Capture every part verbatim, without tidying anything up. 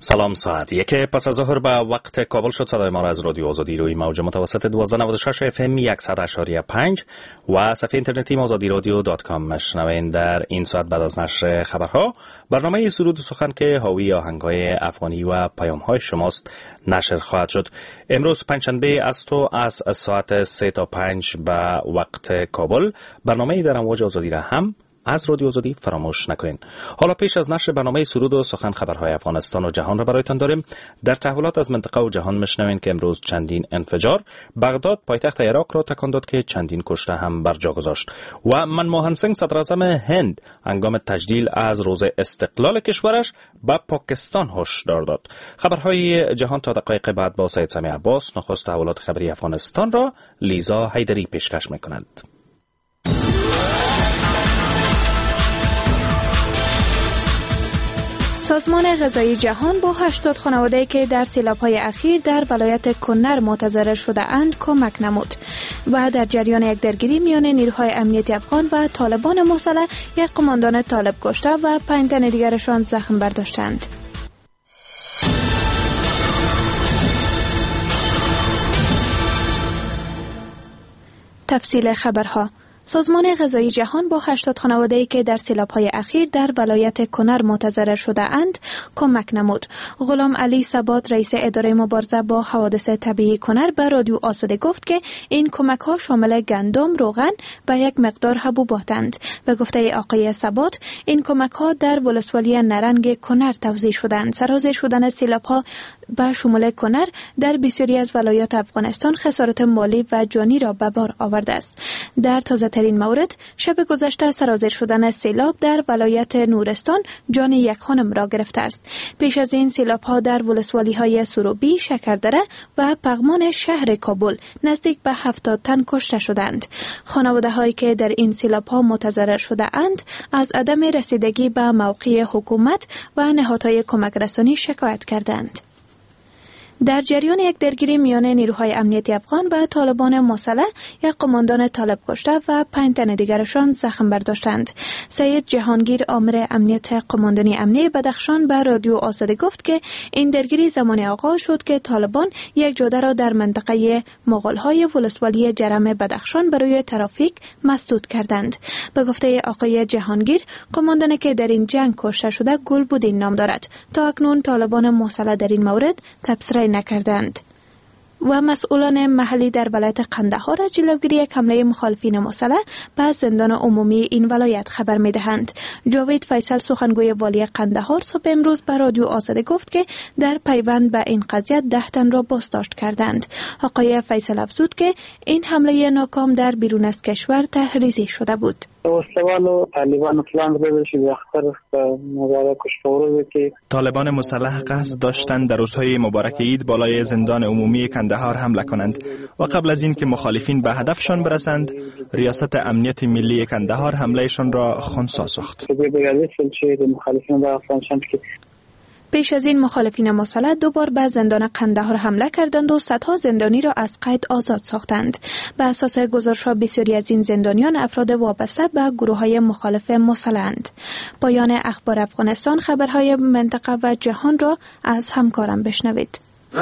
سلام، ساعت یک پس از ظهر به وقت کابل شد. صدای ما را از رادیو آزادی روی موج متوسط دویست و نود و شش اف ام صد و شش و پنج و صفحه اینترنتی آزادی رادیو دات کام مشنوین. در این ساعت بعد از نشر خبرها برنامه سرود و سخن که حاوی آهنگ‌های افغانی و پیام‌های شماست نشر خواهد شد. امروز پنجشنبه است و از ساعت سه تا پنج به وقت کابل برنامه در امواج آزادی را هم از رادیو آزادی فراموش نکنین. حالا پیش از نشر برنامه سرود و سخن خبرهای افغانستان و جهان را برایتان داریم. در تحولات از منطقه و جهان مشنوین که امروز چندین انفجار بغداد پایتخت عراق را تکان داد که چندین کشته هم بر جا گذاشت و منموهن سینگ صدر اعظم هند هنگام تجلیل از روز استقلال کشورش به پاکستان هشدار داد. خبرهای جهان تا دقایق بعد با سید سمیع عباس نخست تحولات خبری افغانستان را لیزا حیدری پیشکش می‌کند. سازمان غذایی جهان با هشتاد خانواده که در سیلاب‌های اخیر در ولایت کنر متضرر شده اند کمک نمود و در جریان یک درگیری میان نیروهای امنیتی افغان و طالبان مسلح یک قماندان طالب کشته و پنج تن دیگرشان زخم برداشتند. تفصیل خبرها. سازمان غذایی جهان با هشتاد خانواده‌ای که در سیلاب‌های اخیر در ولایت کنر متضرر شده اند کمک نمود. غلام علی ثبات رئیس اداره مبارزه با حوادث طبیعی کنر به رادیو آزادی گفت که این کمک‌ها شامل گندم، روغن و یک مقدار حبوباتند. به گفته آقای ثبات این کمک‌ها در ولسوالی نرنگ کنر توزیع شدند. سرازیر شدن سیلاب‌ها به شمول کنر در بسیاری از ولایات افغانستان خسارت مالی و جانی را به بار آورده است. در تازه ترین مورد شب گذشته سرازیر شدن سیلاب در ولایت نورستان جان یک خانم را گرفته است. پیش از این سیلاب ها در ولسوالی های سروبی، شکردره و پغمان شهر کابل نزدیک به هفتاد تن کشته شدند. خانواده هایی که در این سیلاب ها متضرر شده اند از عدم رسیدگی به موقع حکومت و نهادهای کمک رسانی شکایت کردند. در جریان یک درگیری میان نیروهای امنیتی افغان و طالبان مسلح یک قماندان طالب کشته و پنج تن دیگرشان زخم برداشتند. سید جهانگیر آمر امنیت قماندانی امنیه بدخشان به رادیو آزادی گفت که این درگیری زمان آغاز شد که طالبان یک جاده را در منطقه مغول‌های ولسوالی جرم بدخشان برای ترافیک مسدود کردند. به گفته آقای جهانگیر قماندانی که در این جنگ کشته شده گلبودین نام دارد. تا اکنون طالبان مسلح در این مورد تبصره نکردند. و مسئولان محلی در ولایت قندهار از جلوگیری یک حمله مخالفین مسلح به زندان عمومی این ولایت خبر می‌دهند. جاوید فیصل سخنگوی والی قندهار صبح امروز به رادیو آزادی گفت که در پیوند به این قضیه ده تن را بازداشت کردند. آقای فیصل افزود که این حمله ناکام در بیرون از کشور طرح‌ریزی شده بود. طالبان مسلح قصد داشتند در روزهای مبارک عید بالای زندان عمومی کندهار حمله کنند و قبل از این که مخالفین به هدفشان برسند ریاست امنیت ملی کندهار حملهشان را خنثی ساخت. پیش از این مخالفین مسلح دو بار به زندان قندهار حمله کردند و صدها زندانی را از قید آزاد ساختند. به اساس گزارش‌ها بسیاری از این زندانیان افراد وابسته به گروه‌های مخالف مسلح‌اند. پایان اخبار افغانستان. خبرهای منطقه و جهان را از همکارم بشنوید.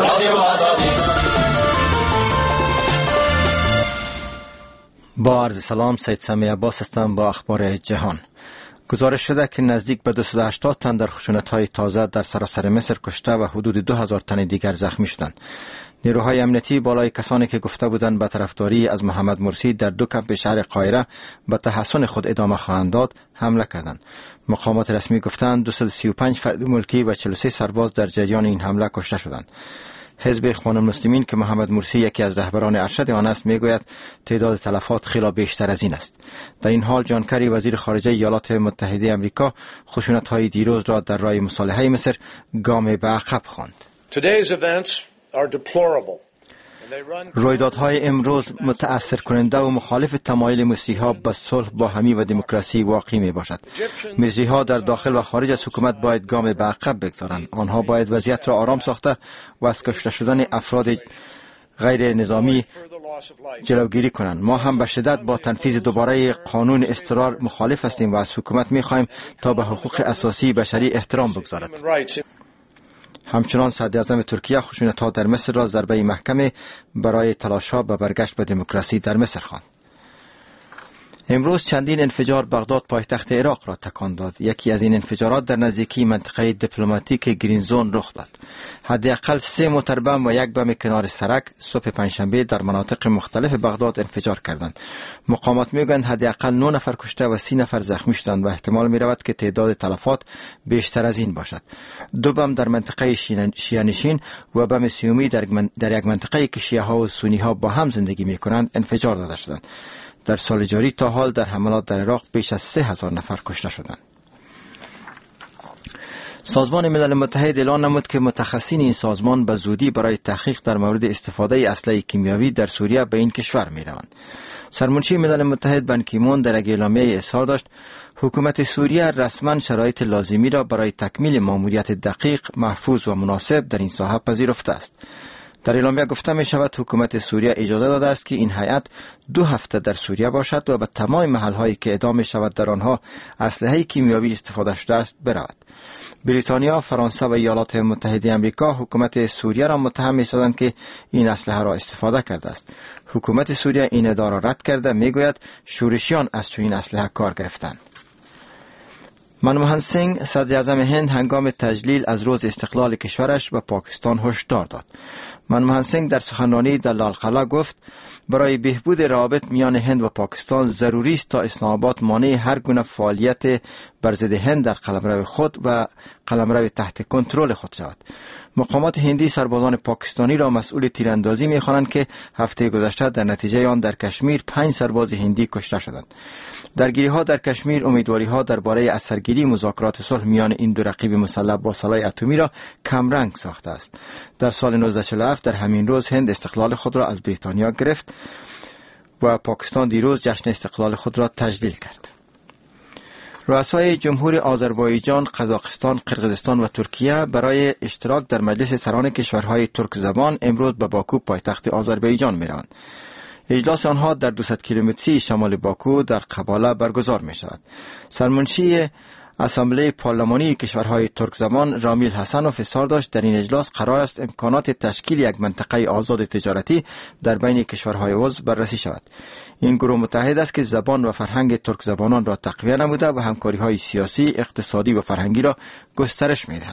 با عرض سلام، سید سمیع عباس هستم با اخبار جهان. گزارش شده که نزدیک به دویست و هشتاد تن در خشونت‌های تازه در سراسر مصر کشته و حدود دو هزار تن دیگر زخمی شدند. نیروهای امنیتی بالای کسانی که گفته بودند به طرفداری از محمد مرسی در دو کمپ شهر قاهره به تحصن خود ادامه خواهند داد حمله کردند. مقامات رسمی گفتند دویست و سی و پنج فرد ملکی و چهل و سه سرباز در جریان این حمله کشته شدند. حزب اخوان المسلمین که محمد مرسی یکی از رهبران ارشد آن است میگوید تعداد تلفات خیلی بیشتر از این است. در این حال جانکری وزیر خارجه ایالات متحده آمریکا خشونت‌های دیروز را در راه مصالحه مصر گام به عقب خواند. رویدادهای امروز متأثر کننده و مخالف تمایل مصری‌ها به صلح با همی و دموکراسی واقعی می باشد. مصری‌ها در داخل و خارج از حکومت باید گام به عقب بگذارند. آنها باید وضعیت را آرام ساخته و از کشته شدن افراد غیر نظامی جلوگیری کنند. ما هم به شدت با تنفیذ دوباره قانون اضطرار مخالف هستیم و از حکومت می خواهیم تا به حقوق اساسی بشری احترام بگذارد. همچنان صدراعظم ترکیه خشونت‌ها در مصر را ضربه محکم برای تلاش‌ها به برگشت به دموکراسی در مصر خواند. امروز چندین انفجار بغداد پایتخت عراق را تکان داد. یکی از این انفجارات در نزدیکی منطقه دیپلماتیک گرین زون رخ داد. حداقل سه موتر بم و یک بم کنار سرک صبح پنجشنبه در مناطق مختلف بغداد انفجار کردند. مقامات میگویند حداقل نه نفر کشته و سی نفر زخمی شدند و احتمال می رود که تعداد تلفات بیشتر از این باشد. دو بم در منطقه شیعه‌نشین و بم سیومی در, من در یک منطقه که شیعه ها و سنی ها با هم زندگی می کنند انفجار داده شدند. در سال جاری تا حال در حملات در عراق بیش از سه هزار نفر کشته شدند. سازمان ملل متحد اعلان نمود که متخصصین این سازمان به زودی برای تحقیق در مورد استفاده اسلحه کیمیاوی در سوریه به این کشور می روند. سرمنشی ملل متحد بن کی مون در یک اعلامیه اظهار داشت حکومت سوریه رسما شرایط لازمی را برای تکمیل ماموریت دقیق، محفوظ و مناسب در این ساحه پذیرفته است. در اعلامیه گفته می شود حکومت سوریه اجازه داده است که این هیئت دو هفته در سوریه باشد و به تمام محل‌هایی که ادعا می شود در آنها اسلحه کیمیاوی استفاده شده است برود. بریتانیا، فرانسه و ایالات متحده آمریکا حکومت سوریه را متهم می سازند که این اسلحه را استفاده کرده است. حکومت سوریه این ادعا را رد کرده می گوید شورشیان از چنین اسلحه کار گرفتند. منموهن سینگ صدر اعظم هند هنگام تجلیل از روز استقلال کشورش به پاکستان هشدار داد. منموهن سینگ در سخنرانی در لال قلعه گفت برای بهبود روابط میان هند و پاکستان ضروری است تا اسلام آباد مانع هر گونه فعالیت بر ضد هند در قلمرو خود و قلمرو تحت کنترل خود شود. مقامات هندی سربازان پاکستانی را مسئول تیراندازی می‌خوانند که هفته گذشته در نتیجه آن در کشمیر پنج سرباز هندی کشته شدند. درگیری‌ها در کشمیر امیدواری‌ها درباره اثرگیری مذاکرات صلح میان این دو رقیب مسلح با سلاح اتمی را کمرنگ ساخته است. در سال نوزده چهل و هفت در همین روز هند استقلال خود را از بریتانیا گرفت و پاکستان دیروز جشن استقلال خود را تجلیل کرد. رؤسای جمهور آذربایجان، قزاقستان، قرقیزستان و ترکیه برای اشتراک در مجلس سران کشورهای ترک زبان امروز به باکو پایتخت آذربایجان می‌روند. اجلاس آنها در دویست کیلومتری شمال باکو در قباله برگزار می شود. سرمنشی اسامبله پارلمانی کشورهای ترک زبان رامیل حسنوف اظهار داشت در این اجلاس قرار است امکانات تشکیل یک منطقه آزاد تجارتی در بین کشورهای عضو بررسی شود. این گروه متحد است که زبان و فرهنگ ترک زبانان را تقویت نموده و همکاری‌های سیاسی، اقتصادی و فرهنگی را گسترش می‌دهند.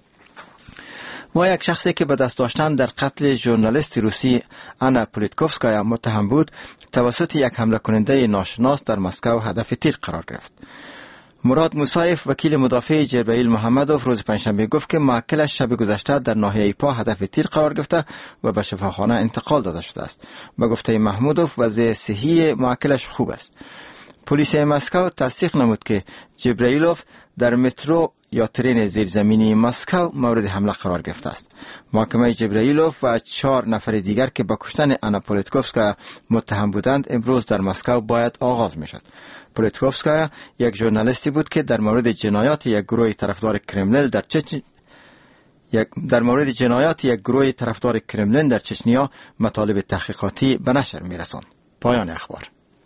ما یک شخصی که به دست داشتن در قتل ژورنالیست روسی آنا پولیتکوفسکایا متهم بود توسط یک حمله کننده ناشناس در مسکو هدف تیر قرار گرفت. مراد موسایف وکیل مدافع جبرائیل محمدوف روز پنجشنبه گفت که موکلش شب گذشته در ناحیه پا هدف تیر قرار گرفته و به شفاخانه انتقال داده شده است. به گفته محمودوف وضع صحی موکلش خوب است. پلیس مسکو تصدیق نمود که جبرائیلوف در مترو یا ترین زیرزمینی مسکو مورد حمله قرار گرفته است. محکمه جبرائیلوف و چهار نفر دیگر که به کشتن آنا پولیتکوفسکایا متهم بودند امروز در مسکو باید آغاز میشد. پولیتکوفسکایا یک ژورنالیستی بود که در مورد جنایات یک گروه طرفدار کرملین در چچ یک در مورد جنایات یک گروه طرفدار کرملین در چچنیا مطالب تحقیقاتی به نشر میرساند. پایان اخبار.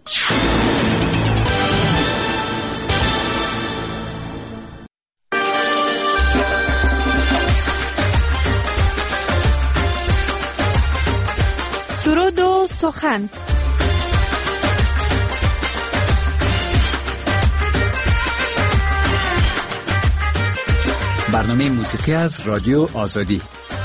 سرود و سخن. برنامه موسیقی از رادیو آزادی.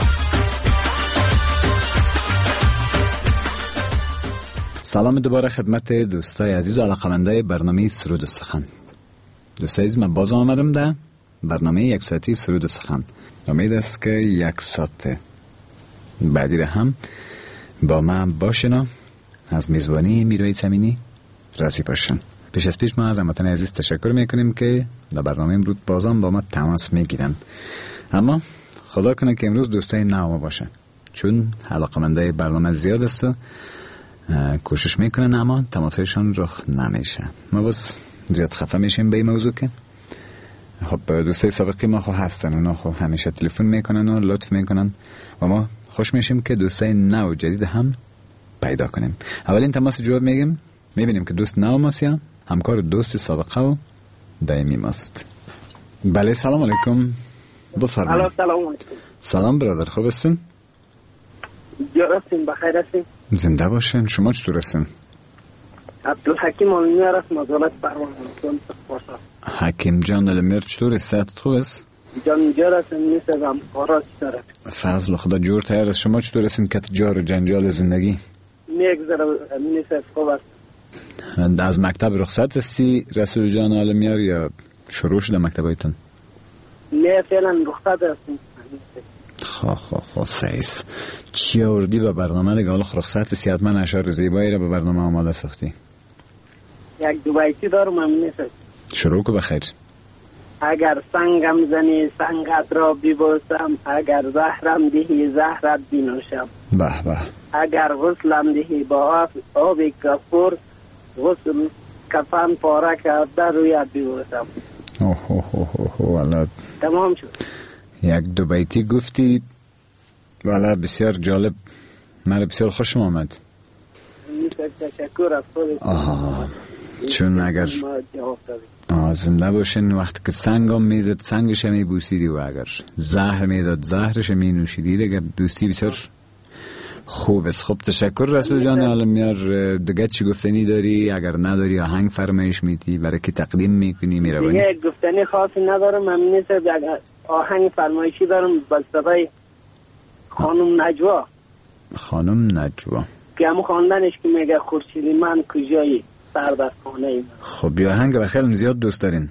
سلام دوباره خدمت دوستای عزیز و علاقه‌مندای برنامه سرود و سخن. دوستای عزیز، من باز آمدم در برنامه یک ساعتی سرود و سخن. امید است که یک ساعت بعدی را هم با من باشن. از میزبانی میروی زمینی راضی باشن. پیش از پیش ما از هموطن عزیز تشکر میکنیم که در برنامه امروز بازم با ما تماس میگیرن. اما خدا کنه که امروز دوستای نو باشن، چون علاقه‌مندای برنامه زیاد است و کوشش میکنن اما تماسشون رخ نمیشه. ما بس زیاد خفه میشیم به این موضوع که خب دوستای سابقی ما خو هستن، اونا خو همیشه تلفن میکنن و لطف میکنن و ما خوش میشیم که دوستای نو جدید هم پیدا کنیم. اولین تماس جواب میگیم، میبینیم که دوست نو ماست یا همکار دوست سابقه و دائمی ماست. بله، سلام علیکم. بفرمایید. سلام علیکم. سلام برادر، خوب هستین؟ جارستین بخیر هستین؟ زنده باشین. شما چطور هستین؟ عبدالحکیم آلمیار است، مزالت فرمانده باشد. حکیم جان المیر چطور است؟ صحت خوب است؟ جان جار است، نیست غمخوارا چطور است؟ فضل خدا جور تیار است. شما چطور هستین که جار و جنجال زندگی؟ میگذره نیست خوب است. از مکتب رخصت هستی رسول جان آلمیار یا شروع شده مکتبایتون؟ نه فعلا رخصت هستیم. خواه خواه خواه سیس چی آوردی به برنامه دیگه؟ حالا رخصت هستی حتما اشعار زیبایی را به برنامه آماده ساختی. یک دو بیتی دارم هم نیست. شروع که بخیر. اگر سنگم زنی سنگت را ببوسم، اگر زهرم دهی زهرت بنوشم، به به. اگر غسلم دهی با آب کفور، غسل کفن پاره کرده رویت ببوسم. اوه اوه اوه اوه والا تمام شد. یک دو بیتی گفتی والا بسیار جالب، من بسیار خوشم آمد. تشکر از خودت. آها چون اگر زنده باشین وقتی که سنگم میزد سنگش می بوسیدی و اگر زهر میداد زهرش می نوشیدی دیگه دوستی بسیار خوب است. خب تشکر رسول جان آلمیار. دیگه چی گفتنی داری؟ اگر نداری آهنگ فرمایش میدی برای که تقدیم میکنی میروانی؟ دیگه گفتنی خاصی ندارم. من نیست آهنگ فرمایشی دارم با صدای خانم نجوا. خانم نجوا که هم خواندنش که میگه خورشیدی من کجایی سر در خانه ای. خب یا آهنگ و خیلی زیاد دوست دارین؟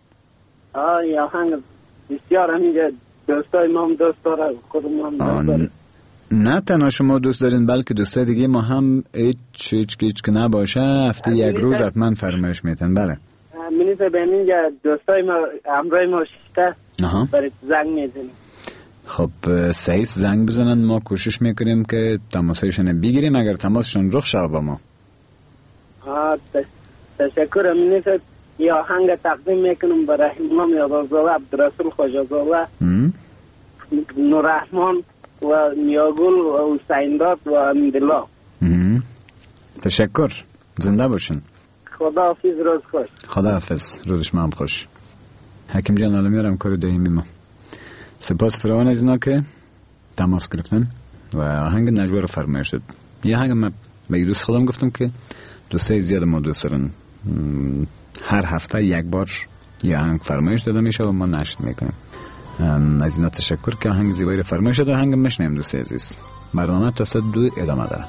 آه یا آهنگ بسیار همینجا دوستای ما هم دوست داره، خودم هم دوست داره. نه تنها شما دوست دارین بلکه دوستای دیگه ما هم هیچ هیچ هیچ که نباشه هفته یک روز حتما فرمایش میتن. بله منیسه به اینجا دوستای ما همراه ما شیشته برای زنگ میزنیم. خب صحیح زنگ بزنن، ما کوشش میکنیم که تماسایشون بگیریم اگر تماسشون رخ شد با ما. آه تشکر. منیسه یا آهنگ تقدیم میکنم برای امام یادازاده عبدالرسول خواجه‌زاده نوررحمان و نیاگل و حسینداد و امیدالله. تشکر. زنده باشین. خداحافظ. روز خوش. خداحافظ. روز شما هم خوش. حکیم جان آلمیار هم کار دائمی ما. سپاس فراوان از اینا که تماس گرفتن و آهنگ نجوا رو فرمایش داد. یه آهنگ من به دوست خودم گفتم که دوستای زیاد ما دوست دارن. هر هفته یک بار یه آهنگ فرمایش داده میشه و ما نشر میکنیم. از اینا تشکر که آهنگ زیبایی رو فرمایش داد. آهنگ مشنیم دوستی عزیز. برنامه تا ساعت دو ادامه داره.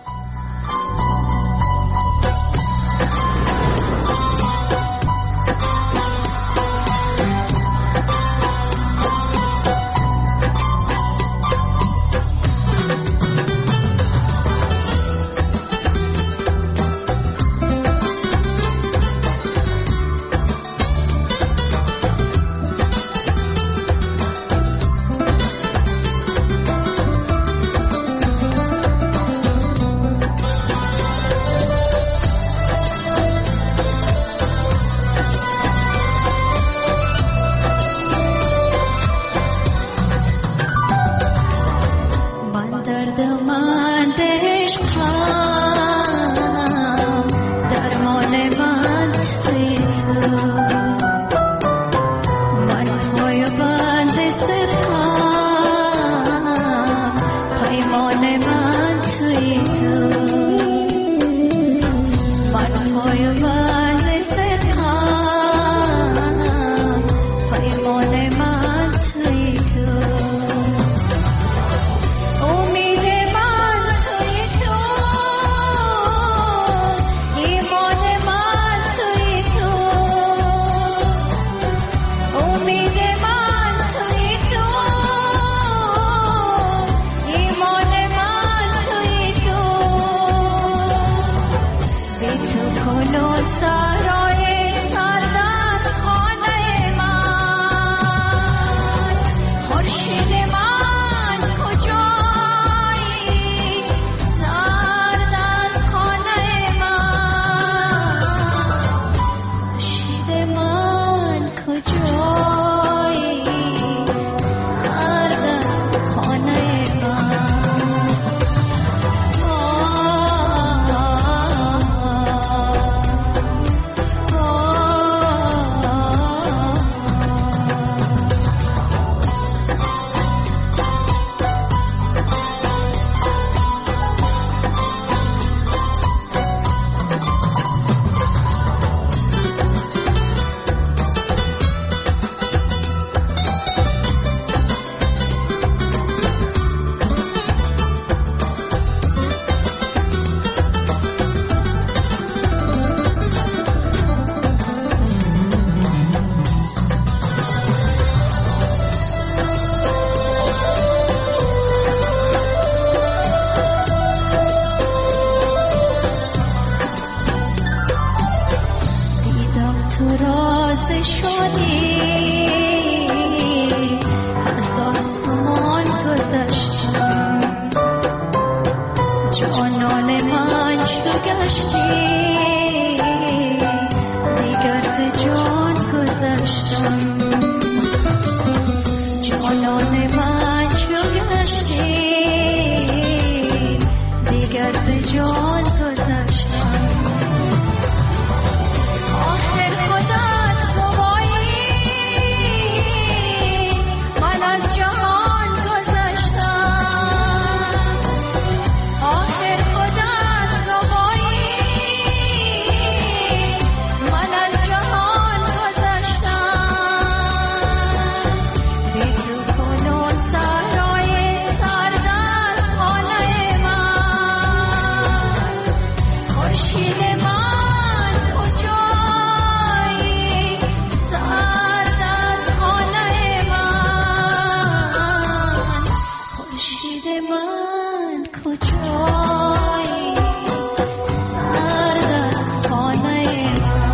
من کجایی سرد از خانه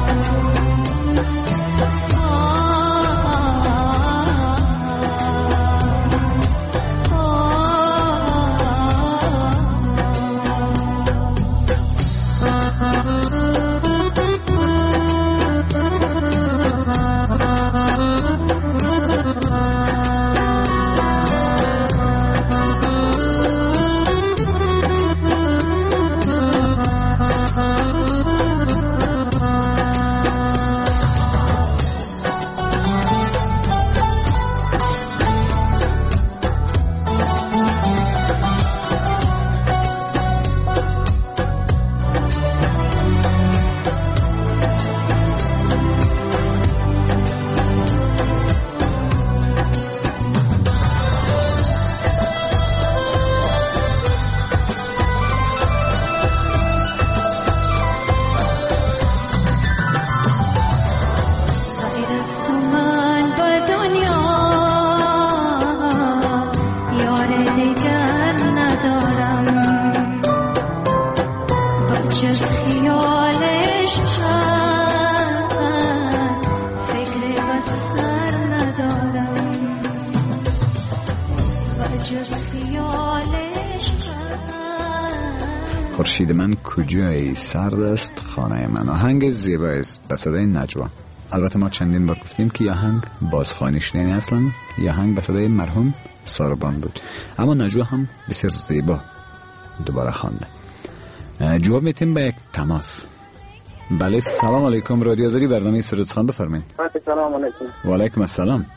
خورشید من کجایی سرد است خانه من. آهنگ زیبایی است به صدای نجوا. البته ما چندین بار گفتیم که آهنگ بازخوانی شده، یعنی اصلا آهنگ به صدای مرحوم ساربان بود، اما نجوا هم بسیار زیبا دوباره خوانده. جواب میتیم به یک تماس. بله سلام علیکم، رادیو آزادی برنامه سرود سخن بفرمایید. سلام علیکم. و علیکم السلام.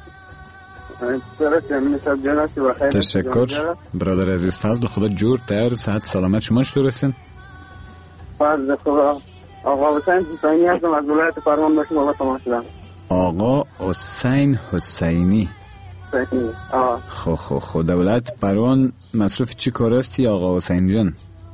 تشکر برادر عزیز. فضل خدا جور تیار صحت سلامت شما چطور هستین؟ فضل خدا. آقا حسین حسینی هستم از ولایت فرمان به شما تماس شدم. آقا حسین حسینی. حسینی. آه. خو خو خو دولت پروان مصروف چی کار هستی آقا حسین جان؟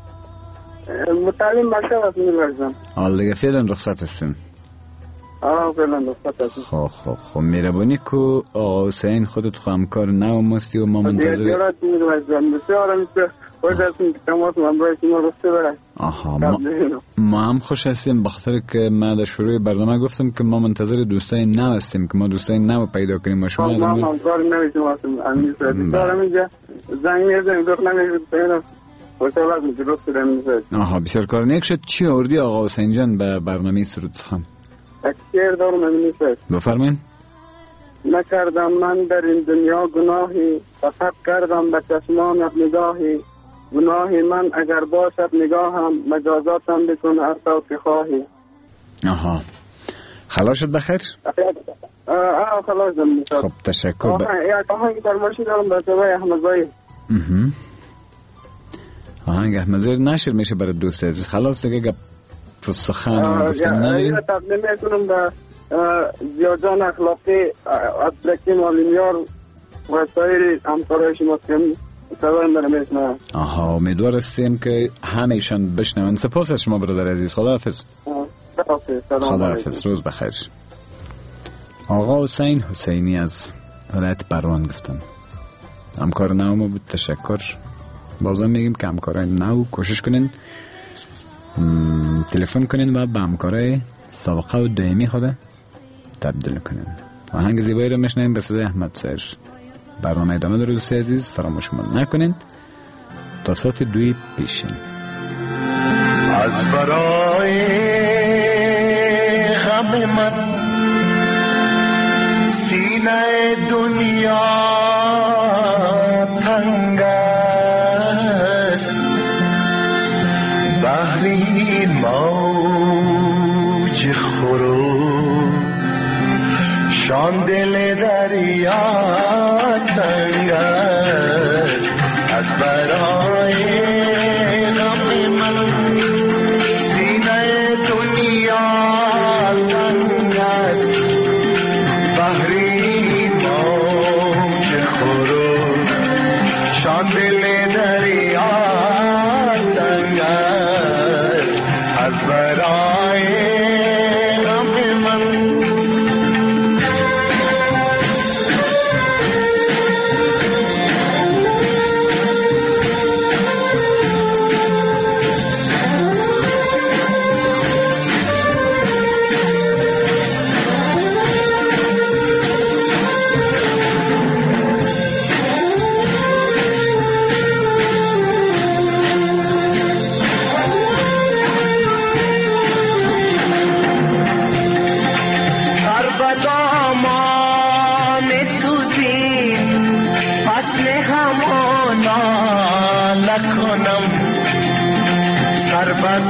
متعلم مکتب هستم میرزم. حال دیگه فعلا رخصت هستین؟ آه فعلا رخصت هستم. خو خو خو مهربانی کو آقا حسین خودت خو همکار نو مستی و ما منتظر دیارت میرزم. بسیار همیشه خوش هستیم که تماس من باید شما رفته برد. آها ما, ما هم خوش هستیم بخاطر که ما در شروع برنامه گفتم که ما منتظر دوستای نو هستیم که ما دوستای نو پیدا کنیم و شما ما هم همکار نوی شما هستیم. امیر سعیدی دارم اینجا زنگ میزنیم دخت نمیزنیم خوشحال هستم که رفت دارم میزنیم. آها بسیار کار نیک شد. چی آوردی آقا حسین جان به برنامه سرود سخن؟ یک شعر دارم امیر سعید. بفرمایید. نکردم من در این دنیا گناهی، فقط کردم به چشمانت نگاهی. گناهی من اگر باشد نگاهم، مجازاتم بکن هر طور که خواهی. آها خلاص شد بخیر؟ آه خلاص شد. خب تشکر. آه یک آهنگ فرمایشی دارم به صدای احمدزایی. آهنگ احمدزایی نشر میشه برای دوست عزیز. خلاص دیگه گپ سخن گفتن نداریم. تقدیم میکنم به زیادجان اخلاقی، عبدالحکیم معلمیار و سایر همکارای شما که صدای من میشنوند. آها امیدوار هستیم که همه‌شان بشنوند. سپاس از شما برادر عزیز. خداحافظ. خداحافظ. روز بخیر. آقا حسین حسینی از ولایت پروان گفتم. همکار نو ما بود. تشکر. بازم میگیم که همکارای نو کوشش کنین تلفن کنین و به همکارای سابقه و دائمی خود تبدیل کنین. آهنگ زیبایی رو میشنویم به صدای احمد سیر. برنامه ادامه داره دوست عزیز، فراموش نکنین تا ساعت دوی پیشین. از برای غم من سینه دنیا تنگ است، بحری موج خورو شان دل دریا تنگ است. از برای غم من سینه دنیا تنگ است، بحری موج خورو شان دل دریا تنگ است. از برای غم من همانا لکنم سر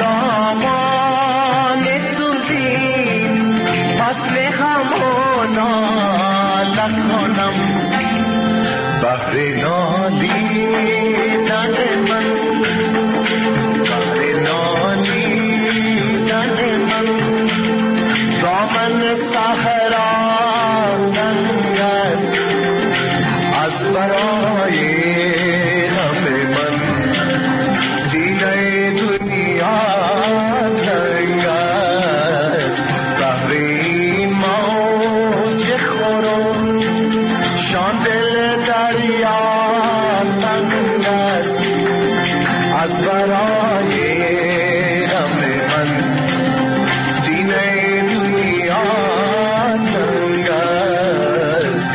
بدامان تو زین فصل همانا لکنم بحر نالی دن من بحر نالی دن من دامن صحرا تنگ است از برای غم من سینه دنیا تنگ است بحر این موج خورم شان دل دریا تنگ است از برای غم من سینه دنیا تنگ است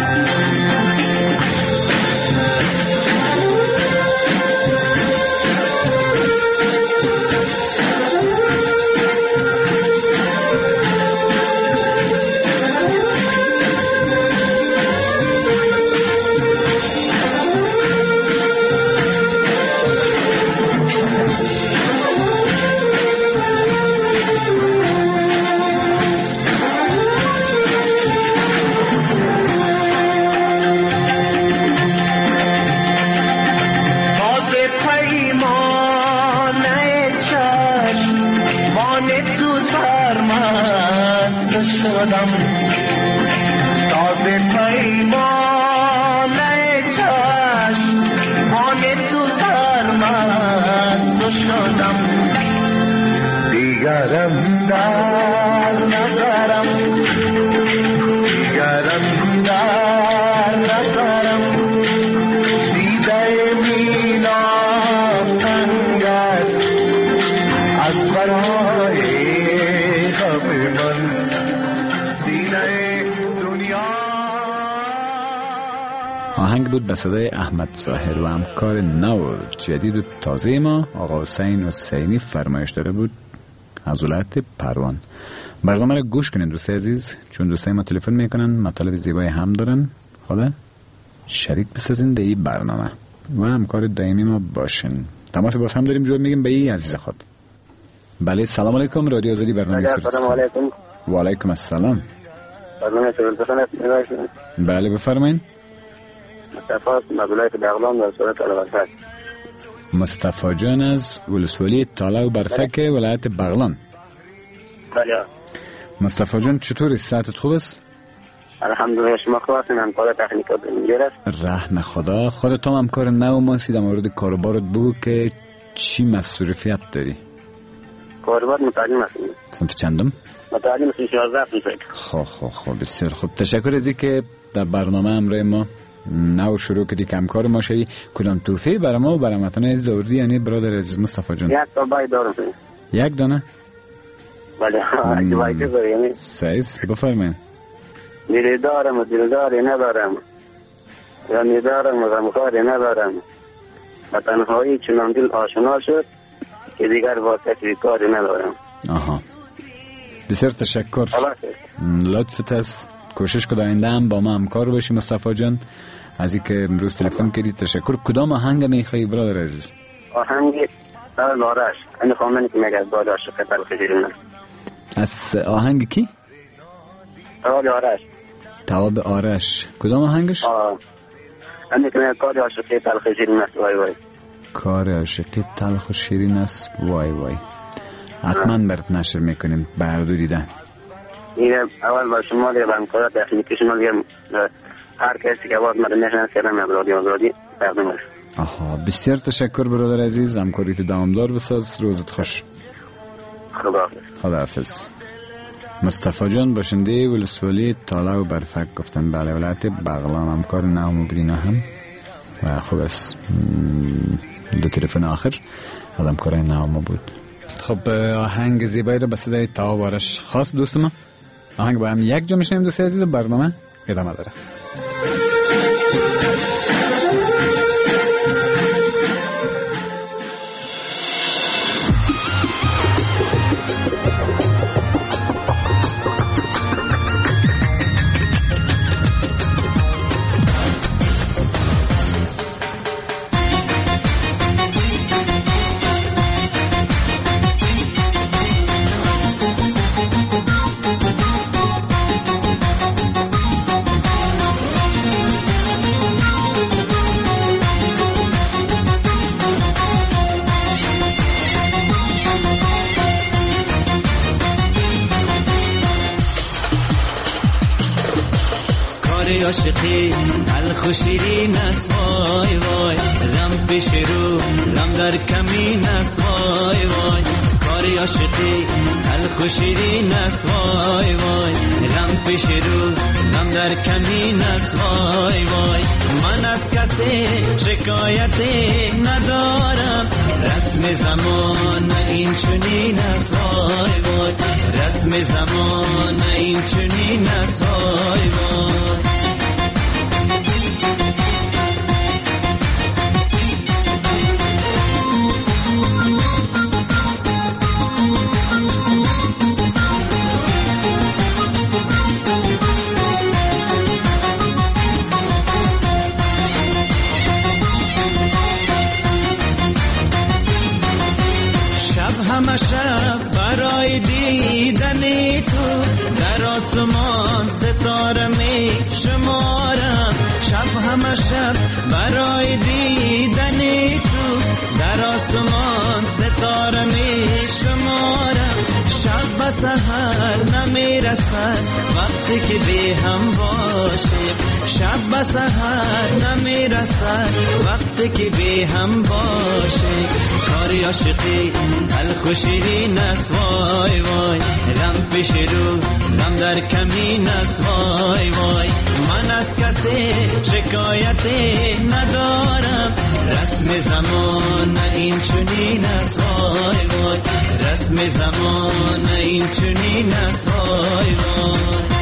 تازه پیمانه چشم بان تو سرمست شدم تازه پیمانه چشم بان تو سرمست شدم دیگرم در نظرم دیگرم در نظرم دیده مینام تنگ است از برای غم من سینه دنیا. آهنگ بود به صدای احمد ظاهر و همکار نو جدید و تازه ما آقا حسین حسینی فرمایش داره بود از ولایت پروان. برنامه را گوش کنین دوست عزیز، چون دوستای ما تلفن میکنن مطالب زیبای هم دارن، حالا شریک بسازین در این برنامه و همکار دائمی ما باشین. تماس باز هم داریم جواب میگیم به این عزیز خود. بله سلام علیکم، رادیو آزادی برنامه سرود. سلام علیکم. و علیکم السلام. برنامه سرود است. بله بفرمایید. مصطفی از ولایت بغلان در صورت الوفات. مصطفی جان از ولسوالی تاله و برفک ولایت بغلان. بله. مصطفی جان چطوری؟ صحتت خوب است؟ الحمدلله. شما خوب هستین؟ همکار تکنیک بنگیر است. رحم خدا. خودت هم همکار نو ما هستی. در مورد کاروبارت بگو که چی مصروفیت داری؟ کاروبار متعلم هستیم. صنف چندم؟ متعلم هستیم شانزده فکر. خب خب خب بسیار خوب. تشکر از اینکه در برنامه امروز ما نو شروع کردی که همکار ما شدی. کدام توفیق برای ما و برای وطن عزیز آوردی یعنی برادر عزیز مصطفی جان؟ یک تا بای دارم. یک دانه؟ بله. اگه بای که داری یعنی سعیس بفرمایید. دیری دارم و دیری داری ندارم یا ندارم و غمخواری ندارم و تنهایی چنان دل آشنا شد که دیگر واسطه کاری ندارم. آها بسیار تشکر. لطفت است. کوشش کن آینده هم با ما همکار باشی مصطفی جان. از اینکه امروز تلفن کردی تشکر. کدام آهنگ میخوای برادر عزیز؟ آهنگ سال آرش این خواهمانی که میگه از بالا عاشق تلخ شیرین. از آهنگ کی؟ سال آرش. تواب آرش. کدام آهنگش؟ آه این که میگه کار عاشقی تلخ شیرین است. وای وای کار عاشقی تلخ و شیرین است. وای وای حتما برات نشر میکنیم بردو دیدن. این اول با شما دیگه همکار تکنیکی شما دیگه هر کسی که باید مده نشنست کردم از رادیو آزادی تقدیم است. آها بسیار تشکر برادر عزیز. همکاریت دوامدار بساز. روزت خوش. خداحافظ. خداحافظ. مصطفی جان باشنده ولسوالی تاله و برفک گفتن. بله ولایت بغلان همکار نو مبرینا هم و خوب است. دو تلفن آخر از همکار نو ما بود. خب آهنگ زیبایی رو به صدای تواب آرش خاص دوست ما. آهنگ با هم یک جا میشنیم دوست عزیز. برنامه ادامه داره. کاری عاشقی تلخ و شیرین است وای وای غم پیش رو غم در کمین است وای وای کاری عاشقی تلخ و شیرین است وای وای غم پیش رو غم در کمین است وای وای من از کسی شکایتی ندارم رسم زمان این چنین است وای وای رسم زمان این چنین است وای وای همه شب برای دیدن تو در آسمان ستاره می شمارم شب همه شب برای دیدن تو در آسمان ستاره می شمارم شب به سحر نمی رسد وقتی که بی هم باشیم شب به سحر نمی رسد وقتی که بی هم باشیم کاری عاشقی تلخ و شیرین است وای وای غم پیش رو غم در کمین است وای وای من از کسی شکایتی ندارم رسم زمان این چنین است وای وای رسم زمان این چنین است وای وای